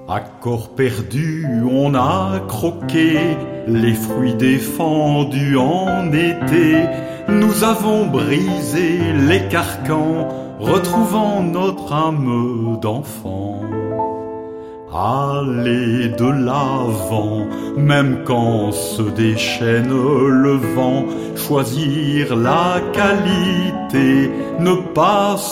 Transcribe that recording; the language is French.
À corps perdu, on a croqué les fruits défendus en été. Nous avons brisé les carcans, retrouvant notre âme d'enfant. Aller de l'avant, même quand se déchaîne le vent, choisir la qualité, ne pas